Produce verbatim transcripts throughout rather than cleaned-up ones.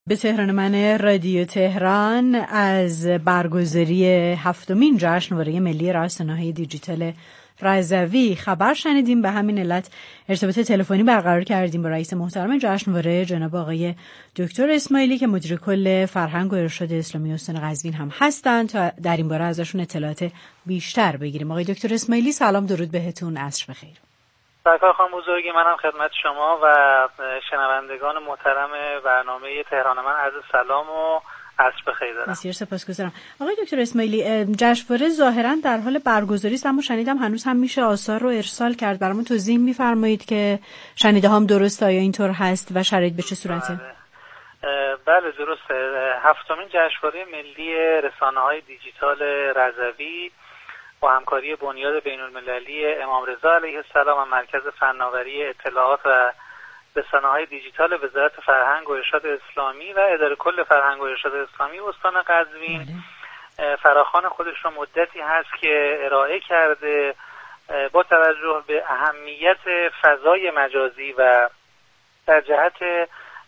به تهران من رادیو تهران از برگزاری هفتمین جشنواره ملی رسانه‌های دیجیتال رضوی خبر شنیدیم. به همین علت ارتباط تلفنی برقرار کردیم با رئیس محترم جشنواره جناب آقای دکتر اسماعیلی که مدیر کل فرهنگ و ارشاد اسلامی استان قزوین هم هستند تا در این باره ازشون اطلاعات بیشتر بگیریم. آقای دکتر اسماعیلی سلام، درود بهتون، عصر بخیر. سرکار خانم بزرگی، منم خدمت شما و شنوندگان محترم برنامه تهران من عرض سلام و عصر بخیر دارم. بسیار سپاسگزارم. آقای دکتر اسماعیلی، جشنواره ظاهرا در حال برگزاری است، اما شنیدم هنوز هم میشه آثار رو ارسال کرد. برامون توضیح میفرمایید که شنیده هم درسته، آیا اینطور هست و شرایط به چه صورته؟ بله, بله درسته. هفتمین جشنواره ملی رسانه‌های دیجیتال رضوی با همکاری بنیاد بین‌المللی امام رضا علیه السلام و مرکز فناوری اطلاعات و رسانه‌های دیجیتال وزارت فرهنگ و ارشاد اسلامی و اداره کل فرهنگ و ارشاد اسلامی استان قزوین فراخوان خودش رو مدتی هست که ارائه کرده با توجه به اهمیت فضای مجازی و در جهت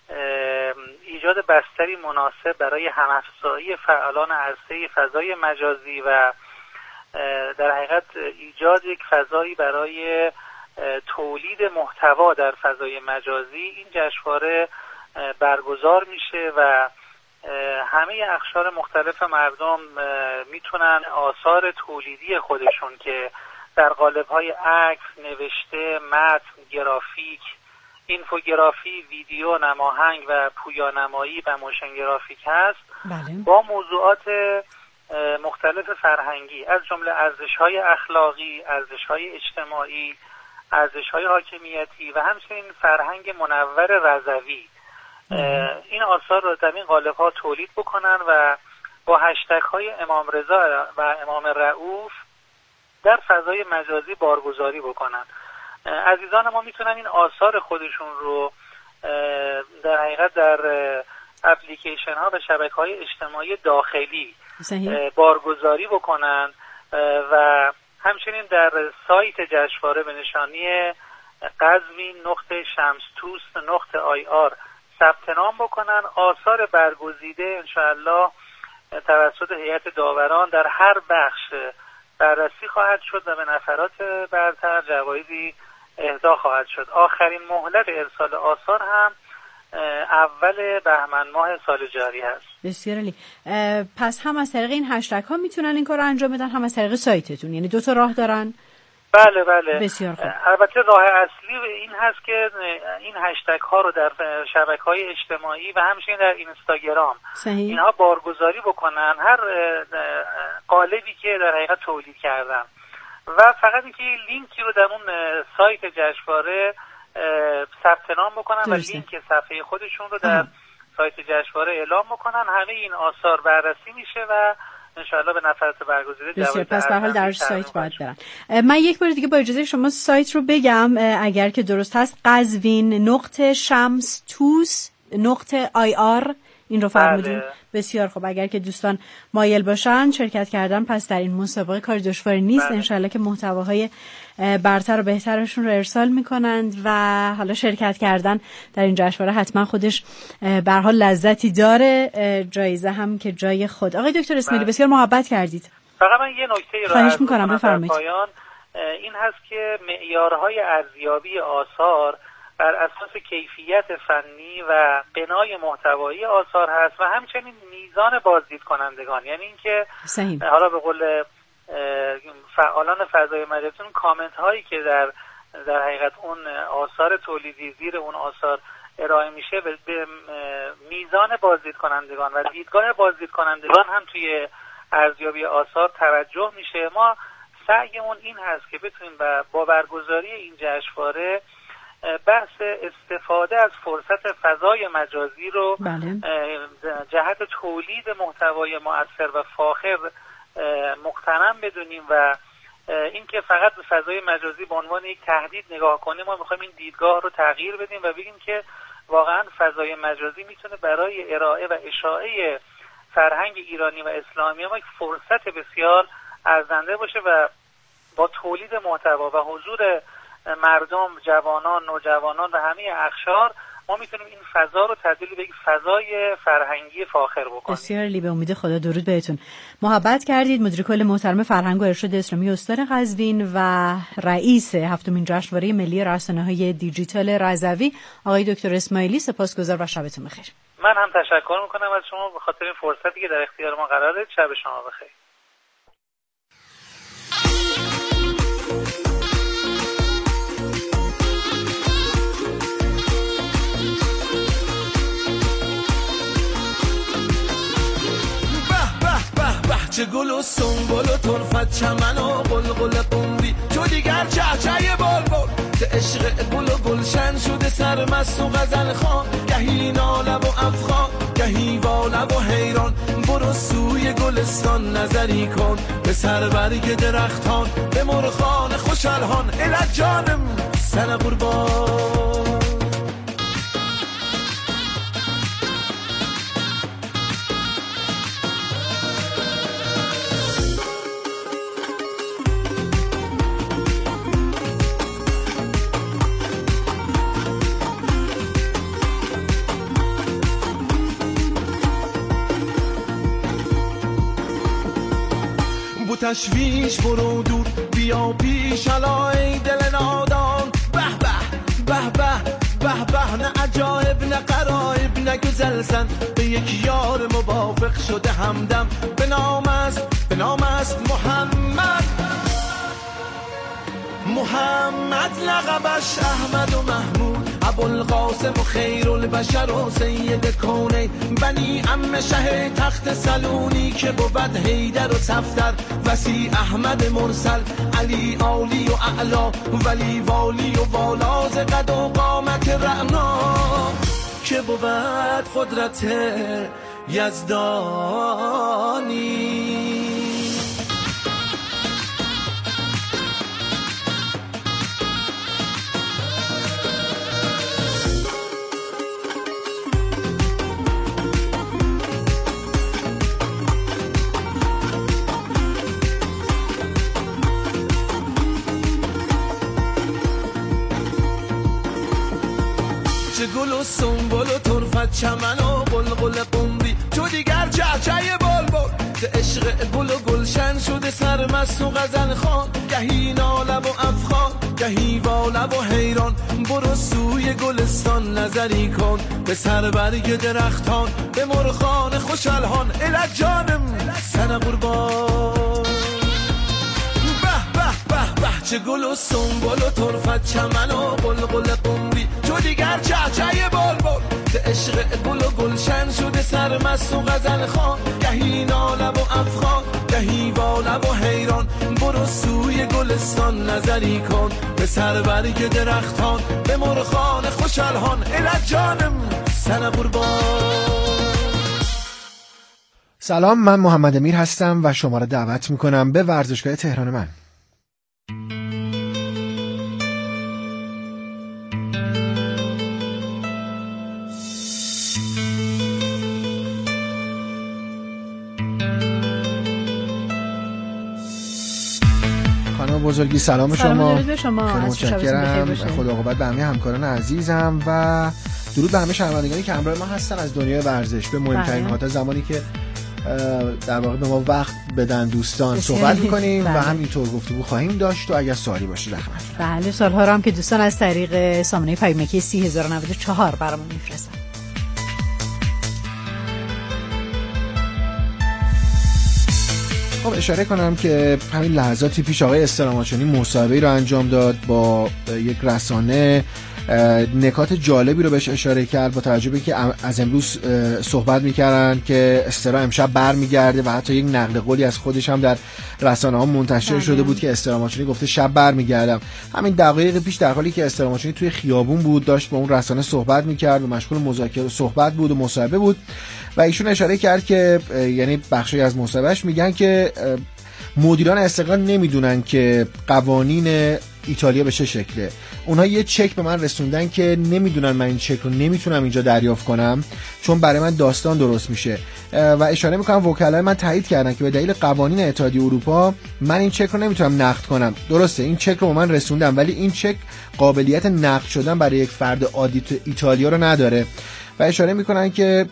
ایجاد بستری مناسب برای هم‌افزایی فعالان عرصه فضای مجازی و در حقیقت ایجاد یک فضایی برای تولید محتوا در فضای مجازی این جشنواره برگزار میشه و همه اقشار مختلف مردم میتونن آثار تولیدی خودشون که در قالب‌های عکس، نوشته، متن، گرافیک، اینفوگرافی، ویدیو، نماهنگ و پویانمایی و موشن گرافیک هست، بله. با موضوعات مختلف فرهنگی از جمله ارزش‌های اخلاقی، ارزش‌های اجتماعی، ارزش‌های حاکمیتی و همچنین فرهنگ منور رضوی این آثار رو در این قالب‌ها تولید بکنن و با هشتگ‌های امام رضا و امام رؤوف در فضای مجازی بارگذاری بکنن. عزیزان ما میتونن این آثار خودشون رو در حقیقت در اپلیکیشن ها و شبکه های اجتماعی داخلی صحیح. بارگذاری بکنن و همچنین در سایت جشنواره به نشانی قزوین نقطه شمستوس نقطه آی آر ثبت نام بکنن. آثار برگزیده انشاءالله توسط هیئت داوران در هر بخش بررسی خواهد شد و به نفرات برتر جوایزی اهدا خواهد شد. آخرین مهلت ارسال آثار هم اول بهمن ماه سال جاری هست. بسیار عالی. پس هم از طریق این هشتگ ها میتونن این کار رو انجام بدن، هم از طریق سایتتون، یعنی دو تا راه دارن؟ بله بله. بسیار خوب. البته راه اصلی این هست که این هشتگ ها رو در شبکه‌های اجتماعی و همچنین در اینستاگرام صحیح. اینها بارگذاری بکنن، هر قالبی که در حقیقت تولید کردن و فقط اینکه لینکی رو در اون سایت جشنواره ثبت نام بکنن و لینک صفحه خودشون رو در سایت جشنواره اعلام بکنن. همه این آثار بررسی میشه و انشاءالله به نفرات برگزیده جوایز. پس به هر حال در سایت باید برن. من یک بار دیگه با اجازه شما سایت رو بگم اگر که درست هست، قزوین نقطه شمستوس نقطه آی آر این رو فرمودین؟ بله. بسیار خوب. اگر که دوستان مایل باشن شرکت کردن پس در این مسابقه کار دشواری نیست. بله. انشالله که محتواهای برتر و بهترشون رو ارسال میکنند و حالا شرکت کردن در این جشنواره حتما خودش به هر حال لذتی داره، جایزه هم که جای خود. آقای دکتر اسماعیلی بسیار محبت کردید. فقط من یه نکته رو خواهش میکنم بفرمایید. پایان این هست که معیارهای ارزیابی آثار بر اساس کیفیت فنی و بنای محتوایی آثار هست و همچنین میزان بازدید کنندگان، یعنی اینکه حالا به قول فعالان فضای مجازی کامنت هایی که در در حقیقت اون آثار تولیدی زیر اون آثار ارائه میشه به میزان بازدید کنندگان و دیدگاه بازدید کنندگان هم توی ارزیابی آثار توجه میشه. ما سعیمون این هست که بتونیم با برگزاری این جشنواره بحث استفاده از فرصت فضای مجازی رو بله. جهت تولید محتوای مؤثر و فاخر مقتنم بدونیم و اینکه فقط به فضای مجازی به عنوان یک تهدید نگاه کنیم. ما میخوایم این دیدگاه رو تغییر بدیم و بگیم که واقعا فضای مجازی میتونه برای ارائه و اشاعه فرهنگ ایرانی و اسلامی ما یک فرصت بسیار ارزنده باشه و با تولید محتوا و حضور مردم، جوانان، نوجوانان و همه اقشار ما میتونیم این فضا رو تبدیل به یک فضای فرهنگی فاخر بکنیم. بسیار عالی، به امید خدا. درود بهتون. محبت کردید. مدیر کل محترم فرهنگ و ارشاد اسلامی استان قزوین و رئیس هفتمین جشنواره ملی رسانه‌های دیجیتال رضوی آقای دکتر اسماعیلی، سپاسگزار و شبتون بخیر. من هم تشکر میکنم از شما به خاطر این فرصتی که در اختیار ما قرار دادید. شب شما بخیر. چه گل و سنبل و طرفت چمن و قلقل قمری تو دیگر چهچه بلبل ز عشق گل و گلشن شده سرمست و غزل خوان گهی ناله و افغان گهی واله و حیران برو سوی گلستان نظری کن به سربرگ درختان به مرغان خوش الحان الک جانم سر قربان تشویش برو دور بیا پیش علای دل نادان به به به به به به نه عجایب نه قرایب نه گزلزن به یک یار موافق شده همدم به نام است به نام است محمد محمد لقبش احمد و محمود ابوالقاسم و خیرالبشر و سید کونین بنی عم شه تخت سلونی که بود حیدر و صفدر وسی احمد مرسل علی عالی و اعلا ولی والی و والا ز قد و قامت رعنا که بود قدرت یزدانی. گل و سنبل و طرفت چمن و قلقل قمری تو دیگر چهچه بلبل ز عشق گل و گلشن شده سرمست و غزل خوان گهی ناله و افغان گهی واله و حیران برو سوی گلستان نظری کن به سربرگ درختان به مرغان خوش الحان الک جانم سر قربان چه گل و سنبل و طرفت چمن و قلقل قمری تو دیگر چهچه بلبل ز عشق گل و گلشن شده سرمست و غزل خوان گهی ناله و افغان گهی واله و حیران برو سوی گلستان نظری کن به سربرگ درختان به مرغان خوش الحان الک جانم سر قربان. سلام، من محمد امیر هستم و شما را دعوت میکنم به ورزشگاه تهران من. بزرگی سلام, سلام شما. درود به شما. خیلی متشکرم. خدا عاقبت به همه همکاران عزیزم و درود به همه شنوندگانی که همراه ما هستن از دنیای ورزش به مهمترین ها تا زمانی که در واقع به ما وقت بدن دوستان صحبت می‌کنیم و همینطور گفتگو خواهیم داشت و اگر سوالی باشه رحمت. بله، سوال‌ها رو هم که دوستان از طریق سامانه پیامکی سی هزار و نود و چهار برامون می‌فرستن. خب اشاره کنم که همین لحظاتی پیش آقای استراماچونی مصاحبه‌ای رو انجام داد با یک رسانه، نکات جالبی رو بهش اشاره کرد با توجه به که از امروز صحبت می‌کردن که استرا امشب برمیگرده و حتی یک نقل قولی از خودش هم در رسانه‌ها منتشر شده بود که استراماچونی گفته شب برمیگردم. همین دقایق پیش در حالی که استراماچونی توی خیابون بود داشت با اون رسانه صحبت می‌کرد و مشغول مذاکره و صحبت بود و مصاحبه بود و ایشون اشاره کرد که یعنی بخشی از مصاحبهش میگن که مدیران استقلال نمیدونن که قوانین ایتالیا به چه شکله. اونها یه چک به من رسوندن که نمیدونن من این چک رو نمیتونم اینجا دریافت کنم چون برای من داستان درست میشه و اشاره میکنم وکلای من تایید کردن که به دلیل قوانین اتحادیه اروپا من این چک رو نمیتونم نقد کنم. درسته این چک رو به من رسوندن ولی این چک قابلیت نقد شدن برای یک فرد عادی تو ایتالیا رو نداره و اشاره میکنن که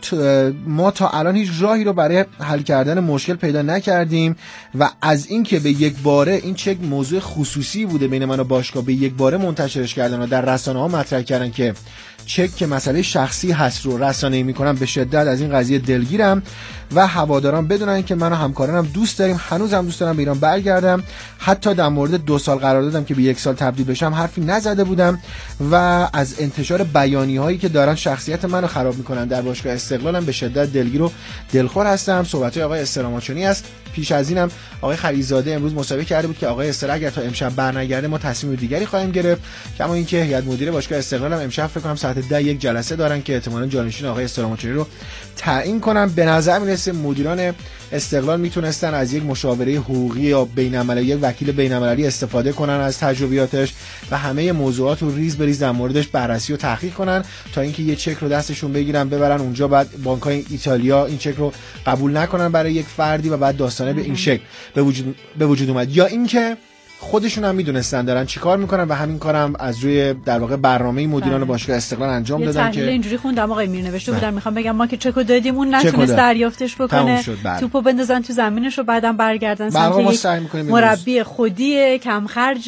ما تا الان هیچ راهی رو برای حل کردن مشکل پیدا نکردیم و از اینکه به یک باره این چک موضوع خصوصی بوده بین من و باشگاه به یک باره منتشرش کردن و در رسانه‌ها مطرح کردن که چک که مسئله شخصی هست رو رسانه‌ای میکنم، به شدت از این قضیه دلگیرم و هواداران بدونن که من و همکارانم دوست داریم، هنوزم دوست دارم به ایران برگردم. حتی در مورد دو سال قرار دادم که به یک سال تبدیل بشم حرفی نزده بودم و از انتشار بیانیه‌هایی که دارن شخصیت منو خراب میکنن در باشگاه استقلالم به شدت دلگیر و دلخور هستم. صحبت‌های آقای استراماچونی است. پیش از اینم آقای خلیزاده امروز مسابقه کرده بود که آقای استر اگر تا امشب برنگرده ما تصمیم دیگری خواهیم گرفت. کما اینکه هیئت مدیره باشگاه استقلال هم امشب فکر کنم ساعت ده یک جلسه دارن که احتمالاً جانشین آقای استراماچونی رو تعیین کنن. به نظر میرسه مدیران استقلال میتونستن از یک مشاوره حقوقی یا بین‌المللی، یک وکیل بین‌المللی استفاده کنن از تجربیاتش و همه موضوعات رو ریز بریز در موردش بررسی و تحقیق کنن تا اینکه یه چک رو دستشون بگیرن ببرن اونجا، بعد بانک‌های ایتالیا این چک رو قبول نکنن برای یک فردی و بعد داستانه به این شکل به وجود به وجود اومد. یا اینکه خودشون هم میدونستن دارن چیکار میکنن و همین کارم از روی در واقع برنامه مدیران باشگاه استقلال انجام دادن که اینجوری خوندم آقای میر نوشته بودن میخوام بگم ما که چکو دادیم اون نتونست دریافتش بکنه، توپو بندازن تو زمینش و بعدم برگردن سمت مربی خودی کم خرج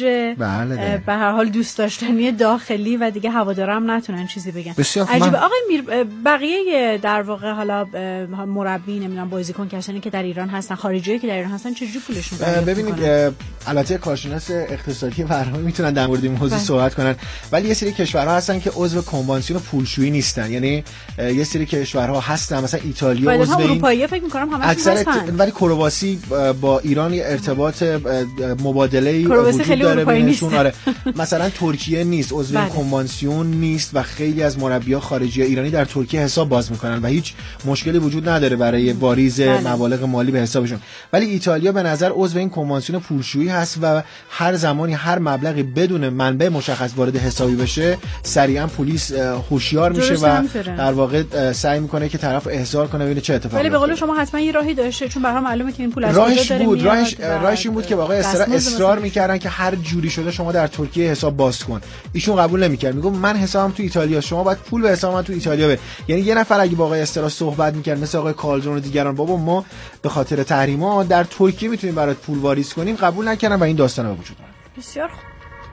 به هر حال دوست داشتنی داخلی و دیگه هوادارم نتونن چیزی بگن. عجیبه آقای میر. بقیه در واقع حالا مربی نمیدونم بازیکن کسانی که در ایران هستن، خارجیایی که در ایران هستن چجوری پولشون دریافت ببینید البته کارشناس اقتصادی برنامه میتونن در مورد این موضوع صحبت کنن، ولی یه سری کشورها هستن که عضو کنوانسیون پولشویی نیستن. یعنی یه سری کشورها هستن مثلا ایتالیا عضو این اروپایی فکر می‌کنم همش هستن، ولی کرواسی با ایران ارتباط مبادله‌ای وجود داره بینشون. آره مثلا ترکیه نیست، عضو این کنوانسیون نیست و خیلی از مربیان خارجی ایرانی در ترکیه حساب باز میکنن و هیچ مشکلی وجود نداره برای واریز مبالغ مالی به حسابشون. ولی ایتالیا به نظر عضو این کنوانسیون پولشویی هست و هر زمانی هر مبلغی بدون منبع مشخص وارد حسابی بشه سریعا پلیس هوشیار میشه و در واقع سعی میکنه که طرف احضار کنه ببینه چه اتفاقی. ولی به قول شما حتما یه راهی داشته، چون برام معلومه که این پول از راهش بود. راهش راهش این بود که واقعا اصرار اصرار میکردن که هر جوری شده شما در ترکیه حساب باز کن. ایشون قبول نمیکرد، میگفت من حسابم تو ایتالیا، شما باید پول به حساب من تو ایتالیا بده. یعنی یه نفر اگه با آقای استرا صحبت میکرد مثل آقای کالدرون و دیگران، بابا ما به خاطر تحریما در ترکیه میتونیم برات پول واریز کنیم، قبول نکردن و این داستانا به وجود اومد. بسیار خوب.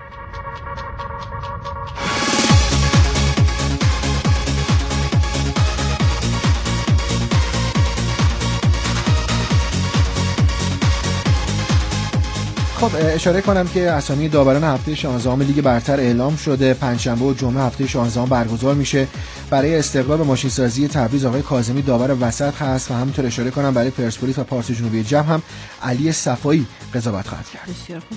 خب اشاره کنم که اسامی داوران هفته شانزدهم لیگ برتر اعلام شده. پنجشنبه و جمعه هفته شانزدهم برگزار میشه. برای استقلال به ماشین سازی تبریز آقای کاظمی داور وسط هست و همینطور اشاره کنم برای پرسپولیس و پارس جنوبی جم هم علی صفایی قضاوت خواهد کرد. بسیار خوب.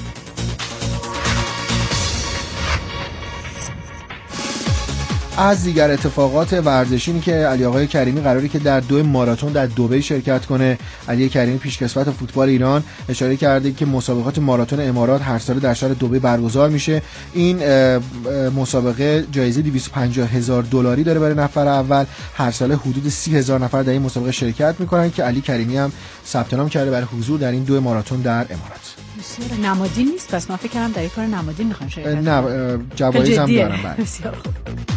از دیگر اتفاقات ورزشی که علی آقای کریمی قراری که در دو ماراتون در دبی شرکت کنه. علی کریمی پیشکسوت فوتبال ایران اشاره کرده که مسابقات ماراتون امارات هر سال در شهر دبی برگزار میشه. این مسابقه جایزه دویست و پنجاه هزار دلاری داره برای نفر اول. هر سال حدود سی هزار نفر در این مسابقه شرکت میکنن که علی کریمی هم ثبت نام کرده برای حضور در این دو ماراتون در امارات. بسیار نمادین نیست، پس من فکر کردم در این کار نمادین میخوان شرکت کنن. نه جوایز هم دارن. بسیار خوب.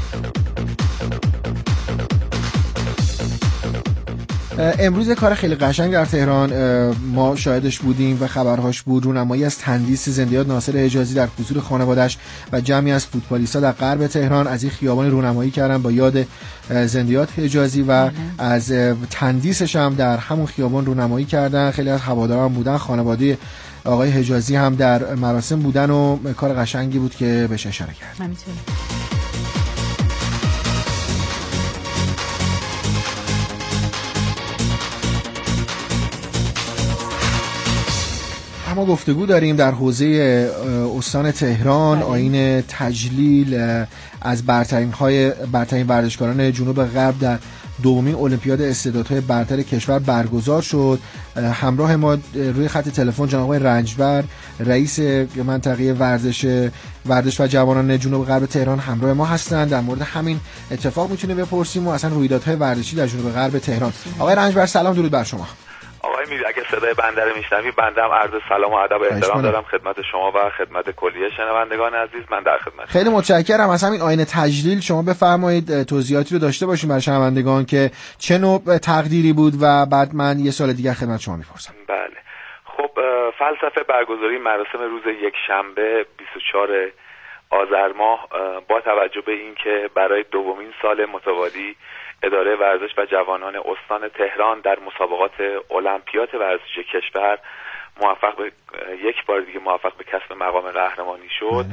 امروز کار خیلی قشنگ در تهران ما شاهدش بودیم و خبرهاش بود. رونمایی از تندیس زندیات ناصر حجازی در حضور خانواده‌اش و جمعی از فوتبالیست‌ها در غرب تهران از این خیابان رونمایی کردن با یاد زندیات حجازی و از تندیسش هم در همون خیابان رونمایی کردن. خیلی از هواداران بودن، خانواده آقای حجازی هم در مراسم بودن و کار قشنگی بود که بهش اشاره کرد. همینطوره. ما گفتگو داریم در حوزه استان تهران. آیین تجلیل از برترین های برترین ورزشکاران جنوب غرب در دومین المپیاد استعدادهای برتر کشور برگزار شد. همراه ما روی خط تلفن جناب آقای رنجبر، رئیس منطقه ورزش ورزش و جوانان جنوب غرب تهران همراه ما هستند. در مورد همین اتفاق میتونیم بپرسیم و اصلا رویدادهای ورزشی در جنوب غرب تهران. آقای رنجبر سلام، درود بر شما. آقای میر، اگه صدای بنده رو میشنوی، بنده هم عرض سلام و ادب و احترام دارم خدمت شما و خدمت کلیه شنوندگان عزیز. من در خدمت. خیلی متشکرم. از همین آینه تجلیل شما بفرمایید توضیحاتی رو داشته باشیم برای شنوندگان که چه نوع تقدیری بود و بعد من یه سال دیگه خدمت شما میپرسم. بله. خب فلسفه برگزاری مراسم روز یک شنبه بیست و چهارم آذر ماه با توجه به اینکه برای دومین سال متوالی اداره ورزش و جوانان استان تهران در مسابقات المپیاد ورزشی کشور موفق به یک بار دیگه موفق به کسب مقام قهرمانی شد.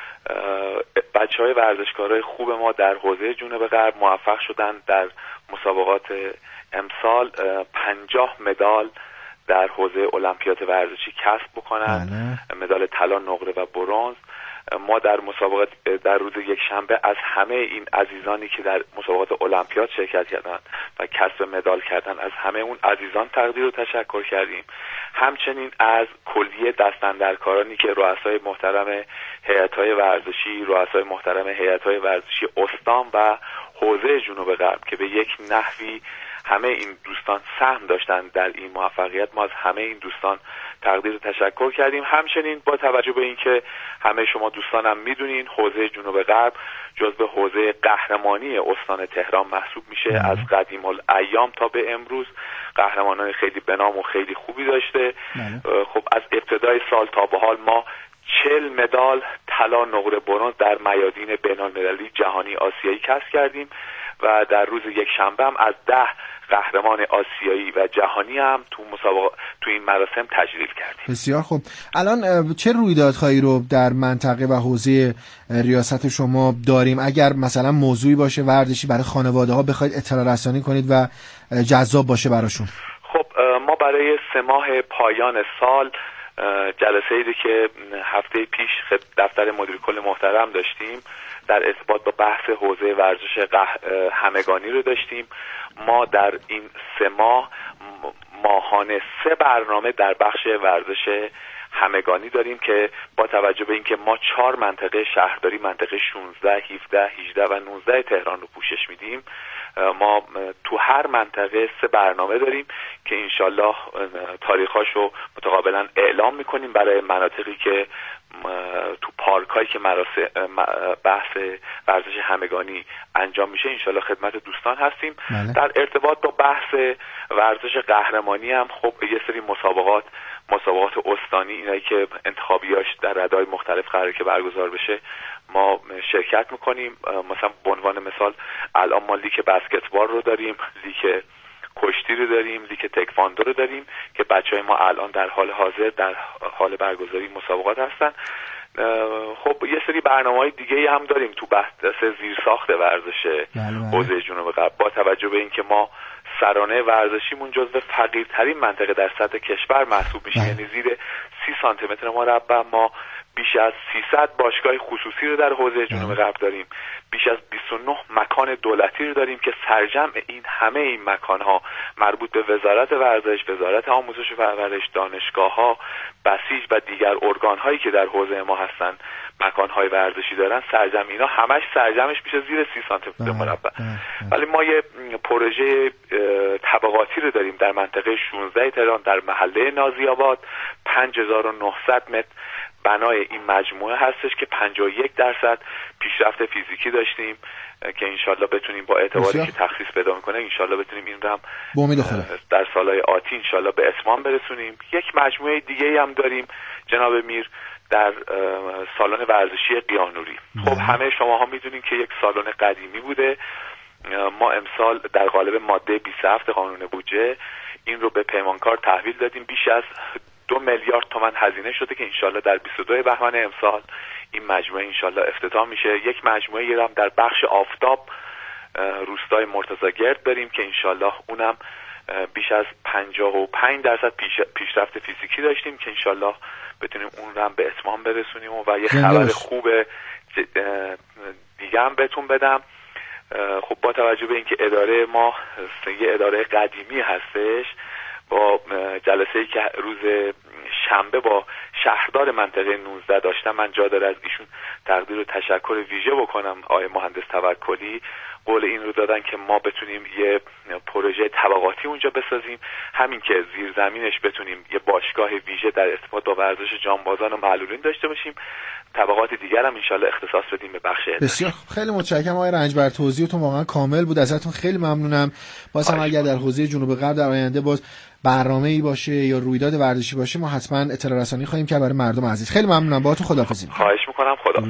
بچه‌های ورزشکارای خوب ما در حوزه جنوب غرب موفق شدن در مسابقات امسال پنجاه مدال در حوزه المپیاد ورزشی کسب بکنن، مدال طلا، نقره و برنز. ما در مسابقات در روز یک شنبه از همه این عزیزانی که در مسابقات المپیاد شرکت کردند و کسب مدال کردند، از همه اون عزیزان تقدیر و تشکر کردیم. همچنین از کلیه دستاندرکارانی که رؤسای محترم هیئت‌های ورزشی، رؤسای محترم هیئت‌های ورزشی استان و حوزه جنوب غرب که به یک نحوی همه این دوستان سهم داشتن در این موفقیت، ما از همه این دوستان تقدیر و تشکر کردیم. همچنین با توجه به اینکه همه شما دوستانم میدونین حوزه جنوب غرب جزو حوزه قهرمانی استان تهران محسوب میشه. مم. از قدیم الایام تا به امروز قهرمانان خیلی بنام و خیلی خوبی داشته. مم. خب از ابتدای سال تا به حال ما چهل مدال طلا، نقره، برنز در میادین بین‌المللی، جهانی، آسیایی کسب کردیم و در روز یک شنبه هم از ده قهرمان آسیایی و جهانی هم تو مسابقه تو این مراسم تجلیل کردیم. بسیار خوب. الان چه رویدادهایی رو در منطقه و حوزه ریاست شما داریم؟ اگر مثلا موضوعی باشه ورزشی برای خانواده‌ها بخواید اطلاع رسانی کنید و جذاب باشه براشون. خب ما برای سه ماه پایان سال جلسه ای که هفته پیش دفتر مدیر کل محترم داشتیم در ارتباط با بحث حوزه ورزش همگانی رو داشتیم. ما در این سه ماه ماهانه سه برنامه در بخش ورزش همگانی داریم که با توجه به اینکه ما چهار منطقه شهرداری، منطقه شانزده، هفده، هجده و نوزده تهران رو پوشش میدیم، ما تو هر منطقه سه برنامه داریم که انشالله تاریخاشو متقابلا اعلام میکنیم برای مناطقی که تو پارکایی که مراسم بحث ورزش همگانی انجام میشه انشالله خدمت دوستان هستیم. ماله. در ارتباط با بحث ورزش قهرمانی هم خب یه سری مسابقات مسابقات استانی، اینایی که انتخابیاش در ردای مختلف قراره که برگزار بشه، ما شرکت میکنیم. مثلا به عنوان مثال الان ما لیگ بسکتبال رو داریم، لیگ کشتی رو داریم، لیگ تکواندو رو داریم که بچهای ما الان در حال حاضر در حال برگزاری مسابقات هستن. خب یه سری برنامه‌های دیگه هم داریم تو بحث زیرساخت ورزش حوزه جنوب غرب با توجه به اینکه ما سرانه ورزشیمون جزو فقیرترین منطقه در سطح کشور محسوب میشه، یعنی زیر سی سانتی متر مربع ما بیش از سیصد باشگاه خصوصی رو در حوزه جنوب غرب داریم، بیش از بیست و نه مکان دولتی رو داریم که سرجمع این همه این مکان‌ها مربوط به وزارت ورزش، وزارت آموزش و پرورش، دانشگاه‌ها، بسیج و دیگر ارگان‌هایی که در حوزه ما هستن مکان‌های ورزشی دارن، سرجمع اینا همش سرجمعش میشه زیر سی سانتی متر مربع. ولی ما یه پروژه طبقاتی رو داریم در منطقه شانزده تهران در محله نازی‌آباد، پنج هزار و نهصد متر بنای این مجموعه هستش که پنجاه و یک درصد پیشرفت فیزیکی داشتیم که انشالله بتونیم با اعتباری که تخصیص پیدا میکنه انشالله بتونیم این رو هم در سالهای آتی انشالله به اتمام برسونیم. یک مجموعه دیگه هم داریم جناب میر در سالن ورزشی قیانوری. خب همه شماها میدونین که یک سالن قدیمی بوده. ما امسال در قالب ماده بیست و هفت قانون بودجه این رو به پیمانکار تحویل دادیم. بیش از دو میلیارد تومان هزینه شده که انشالله در بیست و دو بهمن امسال این مجموعه انشالله افتتاح میشه. یک مجموعه هم در بخش آفتاب روستای مرتضی‌گرد داریم که انشالله اونم بیش از پنجاه و پنج درصد پیش پیشرفت فیزیکی داشتیم که انشالله بتونیم اون رو هم به اتمام برسونیم. و یه خبر خوب دیگه هم بهتون بدم. خب با توجه به اینکه اداره ما یه اداره قدیمی هستش، با جلسه‌ای که روز شنبه با شهردار منطقه نوزده داشتم، من جا داره از ایشون تقدیر و تشکر ویژه بکنم. آقای مهندس توکلی قول این رو دادن که ما بتونیم یه پروژه طبقاتی اونجا بسازیم، همین که زیرزمینش بتونیم یه باشگاه ویژه در ارتباط با ورزش جانبازان و معلولین داشته باشیم، طبقات دیگر هم انشالله اختصاص بدیم به بخش اداری. بسیار خیلی متشکرم آقای رنجبر، توضیحتون واقعا کامل بود، ازتون خیلی ممنونم. باز هم اگر در حوزه جنوب غرب در آینده باز برنامه‌ای باشه یا رویداد ورزشی باشه، ما حتما اطلاع رسانی خواهیم کرد برای مردم عزیز. خیلی ممنونم، باهاتون خداحافظی می‌کنم. خواهش می‌کنم، خدا.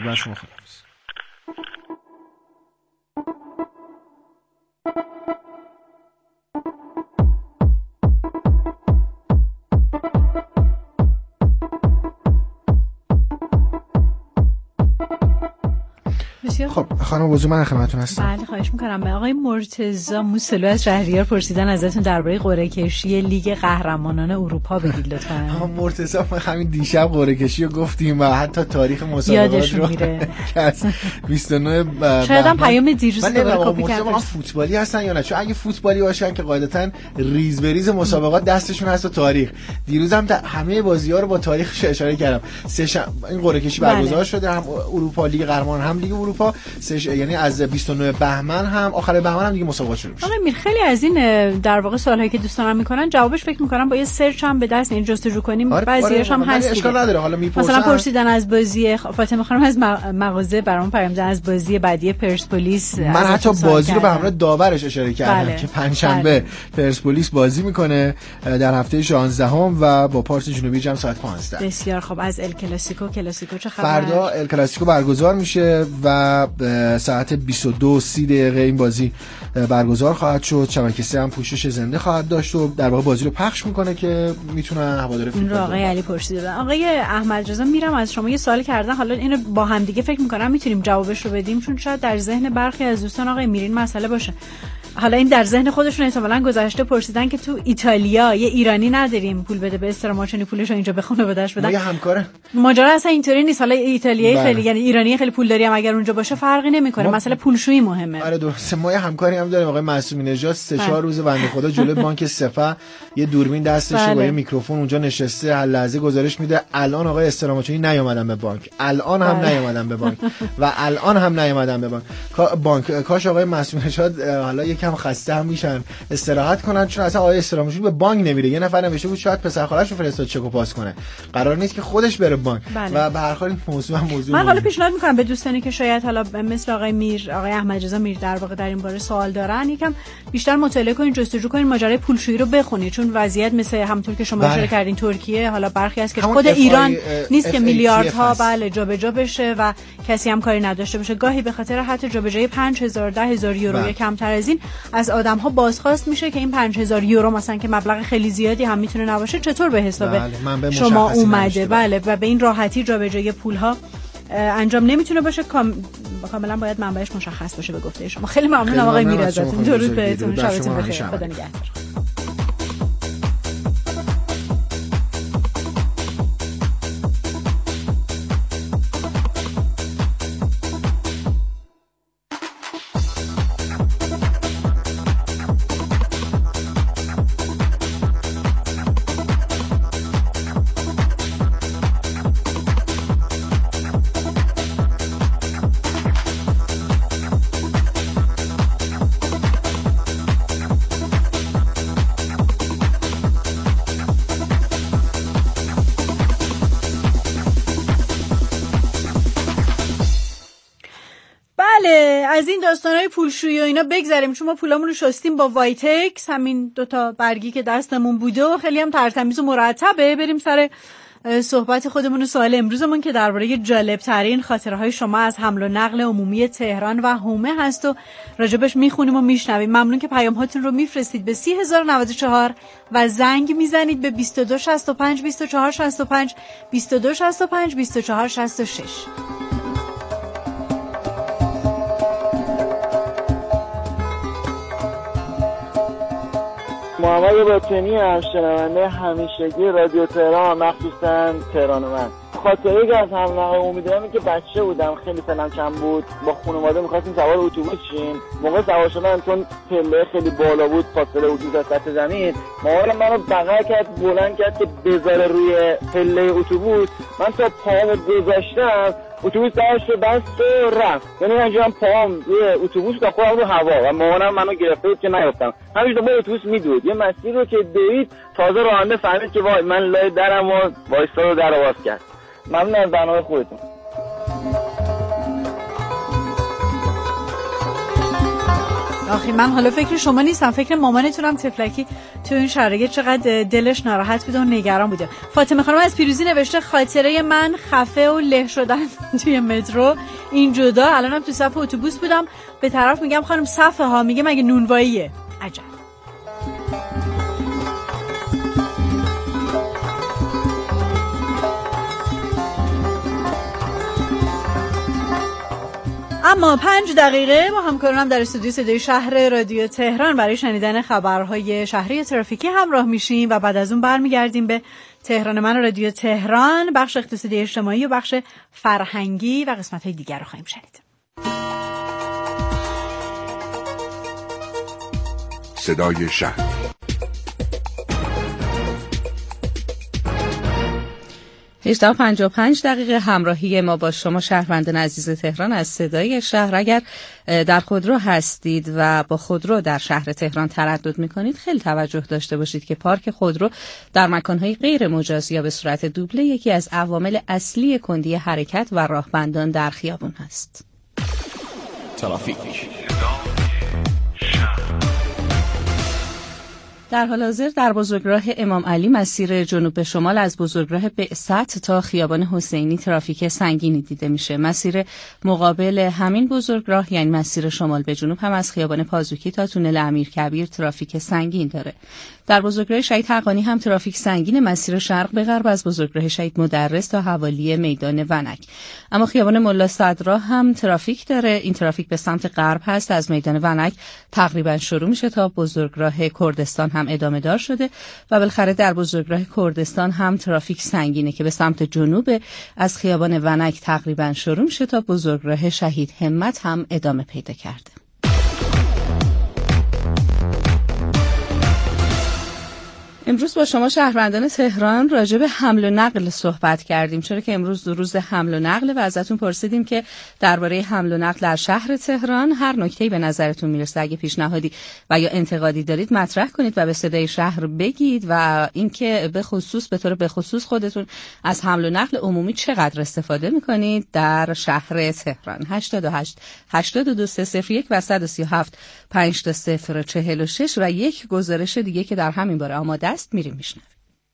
خب خانم وضو، من خدمتتون هستم. بله خواهش می‌کنم. آقای مرتضی موسلو از شهریار پرسیدن ازتون درباره قرعه کشی لیگ قهرمانان اروپا بگید لطفاً. آقا مرتضی ما همین دیشب قرعه کشی رو گفتیم و حتی تاریخ مسابقات رو میره از بیست و نه شاید هم پیام دیروز دوباره کپی کردن. فوتبالی هستن یا نه؟ چون اگه فوتبالی باشن که قاعدتاً ریز بریز مسابقات دستشون هست و تاریخ. دیروز هم همه بازی‌ها رو با تاریخش اشاره کردم. سه شب این قرعه کشی برگزار شده، هم اروپا لیگ قهرمانان هم لیگ اروپا، سش... یعنی از بیست و نه بهمن هم آخر بهمن هم دیگه مسابقات شروع میشه. آقا میر، خیلی از این در واقع سوالایی که دوستانم میکنن جوابش فکر میکنم با یه سرچ هم به دست این جستجو کنیم. آره بعضیاش هم هست، اشکال نداره. حالا میپرسن مثلا پرسیدن از بازی فاطمه خانم از مغازه برام پیام دادن از بازی بعدی پرسپولیس. من حتی بازی رو به همراه داورش اشاره کردم بله. که پنجشنبه پرسپولیس بازی میکنه در هفته شانزدهم و با پارس جنوبی جام ساعت پانزده. بسیار خب. از ال کلاسیکو کلاسیکو چه خبر؟ فردا ال کلاسیکو برگزار میشه و ساعت بیست و دو سی دقیقه این بازی برگزار خواهد شد. شبکه سه هم پوشش زنده خواهد داشت و در واقع بازی رو پخش میکنه که میتونن هوادار فوتبال. این آقای علی پرسیدن. آقای احمد رضا میرم از شما یه سوال کردن، حالا اینو با هم دیگه فکر میکنم میتونیم جوابش رو بدیم، چون شاید در ذهن برخی از دوستان آقای میرین مسئله باشه. حالا این در ذهن خودشون احتمالاً گذشته پرسیدن که تو ایتالیا یه ایرانی نداریم پول بده به استراماچونی پولشو اینجا بخونه بدش بدن. ما یه همکاره. ماجرا اصلا اینطوری نیست. حالا ایتالیایی خیلی یعنی ایرانی خیلی پول داری هم اگر اونجا باشه فرقی نمیکنه. مسئله پولشویی مهمه. آره درسته. ما یه همکاری هم داریم آقای معصومی نژاد، سه چهار روز بنده خدا جلوی بانک سپه یه دوربین دستشه با یه میکروفون اونجا نشسته، هر لحظه گزارش میده الان آقای استراماچونی نیومدن به بانک، الان هم نیومدن به بانک و الان هم نیومدن به بانک. بانک کاش آقای معصومی نژاد حالا یکم خسته هم میشن استراحت کنن، چون اصلا آقای استراماچونی به بانک نمیره. یه نفر نوشته بود شاید پسر خاله‌شو فرستاد چک و پاس کنه، قرار نیست که خودش بره بانک. بله. و به هر حال این موضوع هم موضوع من حالا پیشنهاد میکنم به دوستانی که شاید حالا مثل آقای میر آقای احمد رضا میر در واقع در این باره سوال دارن، یکم بیشتر مطالعه کنین، جستجو کنین، ماجرای پولشویی رو بخونید، چون وضعیت مثل همونطور که شما اشاره کردین ترکیه، حالا برخی از که خود ایران نیست که میلیاردها بله جابجا بشه و کسی هم کاری نداشته باشه. گاهی به خاطر حتی جابجایی پنج هزار ده هزار یورو یا کمتر از این از آدم‌ها بازخواست میشه که این پنج هزار یورو مثلا که مبلغ خیلی زیادی هم میتونه نباشه چطور به حساب بله، شما اومده. بله و به این راحتی جابجایی پول‌ها انجام نمیتونه باشه. کام... کاملا باید منبعش مشخص باشه به گفته شما. خیلی ممنونم آقای میر ازتون. درود بهتون، شبتون بخیر، خدا نگهدار. از این داستانای پولشویی و اینا بگذریم، چون ما پولامون رو شستیم با وایتکس، همین دوتا برگی که دستمون بوده و خیلی هم ترتمیز و مرتبه. بریم سر صحبت خودمون و سوال امروزمون که درباره جالب ترین خاطره های شما از حمل و نقل عمومی تهران و حومه هست و راجبش میخونیم و میشنویم. ممنون که پیام هاتون رو میفرستید به سی هزار و نود و چهار و زنگ میزنید به بیست و دو شصت و پنج بیست و چهار شصت و پنج بیست و دو شصت و پنج بیست و چهار شصت و شش. محمد باطنی هم شنونده همیشگی رادیو تهران، مخصوصا تهران من. خاطره که از حمل نقل عمومی دارم که بچه بودم، خیلی سنم کم بود، با خانواده می‌خواستیم سوار اتوبوس شیم. موقع سوار شدن چون پله خیلی بالا بود، فاصله اتوبوس از سطح زمین، مامانم منو بغل کرد، بلند کرد که بذاره روی پله اتوبوس. من تا پامو گذاشتم اتوبوس درش رو بست و رفت. یعنی من پام روی اتوبوس تا خودم رو هوا و مامانم منو گرفته بود که نیفتم. همینجوری با اتوبوس میدود. یه مسیر رو که دوید تازه راننده فهمید که وای من لای درم و وایسا رو در باز کرد. ممنون از برنامه خودتون. آخی من حالا فکر شما نیستم، فکر مامانتونم تفلکی تو این شرایط چقدر دلش ناراحت بوده و نگران بوده. فاطمه خانم از پیروزی نوشته خاطره من خفه و له شدن توی مترو این جدا. الانم تو صف اتوبوس بودم، به طرف میگم خانم صفه ها، میگه مگه نونواییه. عجب. اما پنج دقیقه با همکارانم در استودیو صدای شهر رادیو تهران برای شنیدن خبرهای شهری ترافیکی همراه میشیم و بعد از اون برمیگردیم به تهران من رادیو تهران، بخش اقتصادی اجتماعی و بخش فرهنگی و قسمت‌های دیگر رو خواهیم شنید. صدای شهر. هجده و پنجاه و پنج دقیقه همراهی ما با شما شهروندان عزیز تهران از صدای شهر. اگر در خودرو هستید و با خودرو در شهر تهران تردد میکنید خیلی توجه داشته باشید که پارک خودرو در مکانهای غیر مجاز یا به صورت دوبله یکی از عوامل اصلی کندی حرکت و راهبندان در خیابان هست. ترافیک. در حال حاضر در بزرگراه امام علی مسیر جنوب به شمال از بزرگراه بعثت تا خیابان حسینی ترافیک سنگینی دیده میشه. مسیر مقابل همین بزرگراه یعنی مسیر شمال به جنوب هم از خیابان پازوکی تا تونل امیرکبیر ترافیک سنگین داره. در بزرگراه شهید حقانی هم ترافیک سنگین مسیر شرق به غرب از بزرگراه شهید مدرس تا حوالی میدان ونک. اما خیابان ملا صدرا هم ترافیک داره. این ترافیک به سمت غرب هست، از میدان ونک تقریبا شروع میشه تا بزرگراه کردستان هم ادامه دار شده و بالاخره در بزرگراه کردستان هم ترافیک سنگینه که به سمت جنوب از خیابان ونک تقریبا شروع میشه تا بزرگراه شهید همت هم ادامه پیدا کرده. امروز با شما شهروندان تهران راجع به حمل و نقل صحبت کردیم، چرا که امروز روز حمل و نقل و ازتون پرسیدیم که درباره حمل و نقل در شهر تهران هر نکته‌ای به نظرتون میرسه، اگه پیشنهادی و یا انتقادی دارید مطرح کنید و به صدای شهر بگید و اینکه به خصوص به طور به خصوص خودتون از حمل و نقل عمومی چقدر استفاده میکنید در شهر تهران. هشتاد و هشت هشتاد و دو سه صفر یک و صد و سی و هفت پنج تا صفر چهل و شش و یک گزارش دیگه که در همین باره آماده است میریم میشنویم.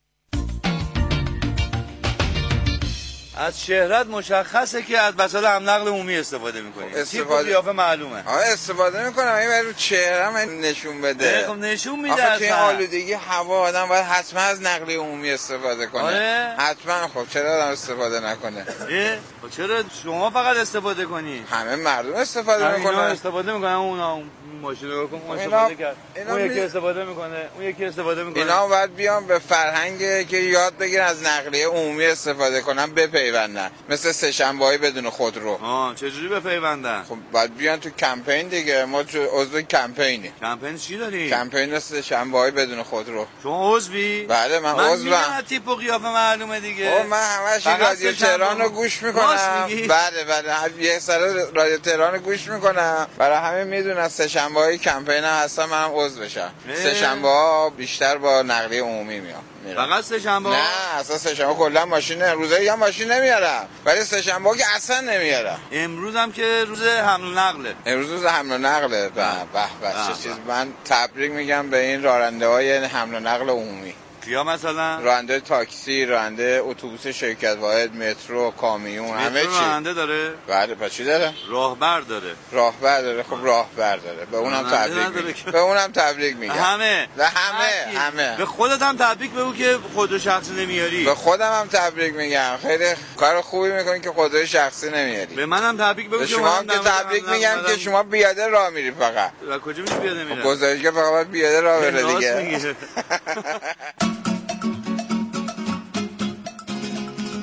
از شهرت مشخصه که از وسایل حمل نقل عمومی استفاده می‌کنی. استفاده قیافه معلومه. آره استفاده می‌کنم. این رو چهره‌م نشون بده. خب نشون میده. آخه توی آلودگی هوا آدم باید حتما از نقل عمومی استفاده کنه. آره؟ حتما. خب چرا آدم استفاده نکنه؟ اه؟ خب چرا شما فقط استفاده کنی؟ همه مردم استفاده می‌کنن. اینا استفاده می‌کنن، اونا ماشین رو کن استفاده کرد. اون یکی استفاده می‌کنه، اون یکی استفاده می‌کنه. اینا باید بیان به فرهنگ که یاد بگیرن از نقلیه عمومی استفاده کنن، بپیوندن. مثل سه شنبه‌ای بدون خودرو. آه چجوری بپیوندن؟ خب باید بیان تو کمپین دیگه. ما عضو کمپینی. کمپین چی داری؟ کمپین سه شنبه‌ای بدون خودرو. شما عضوی؟ بله من عضوم. من تیپ و قیافه معلومه دیگه. خب من همش رادیو تهران رو گوش میکنم. بله بله یه سر رادیو تهران رو گوش میکنم. برای همه میدونن سه شنبه‌ای کمپین هستم، منم عضو بشم. سه شنبه‌ها بیشتر با نقلیه عمومی میام. فقط سه شنبه؟ نه اصلا سه شنبه کلا ماشین روزایی هم ماشین نمیارم، ولی سه شنبه که اصلا نمیارم. امروز هم که روز حمل و نقله. امروز روز حمل و نقله. به به چه چیز. من تبریک میگم به این راننده‌های حمل و نقل عمومی. کیا مثلا؟ راننده تاکسی، راننده اتوبوس شرکت واحد، مترو، کامیون، همه چی. راننده داره؟ بله پس چی داره؟ راهبر داره. راهبر داره. خب راهبر داره. به اونم تبریک میگم. به اونم تبریک میگم. همه. به همه همه. به خودت هم تبریک بگو که خودرو شخصی نمیاری. به خودم هم تبریک میگم. خیلی کار خوبی میکنی که خودرو شخصی نمیاری. به منم تبریک بگو. به شما هم که تبریک میگم که شما بیاده راه میری فقط. و کجا میری بیاده میری؟ گزارشگر فقط بیاده راه بره دیگه.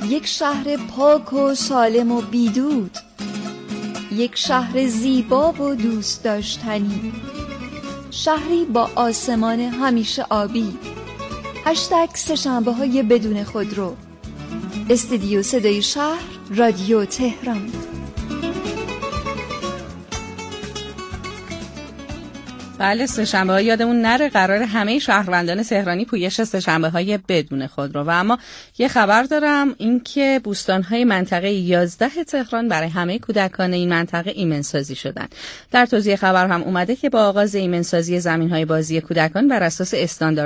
یک شهر پاک و سالم و بیدود، یک شهر زیبا و دوست داشتنی، شهری با آسمان همیشه آبی. هشتگ سه‌شنبه های بدون خودرو. استودیو صدای شهر، رادیو تهران. بله، سه‌شنبه ها یادمون نره، قرار همه شهروندان تهرانی پویش سه‌شنبه های بدون خودرو. و اما یه خبر دارم، اینکه بوستان های منطقه یازده تهران برای همه کودکان این منطقه ایمن سازی شدن. در توضیح خبر هم اومده که با آغاز ایمن سازی زمین های بازی کودکان بر اساس استاندارد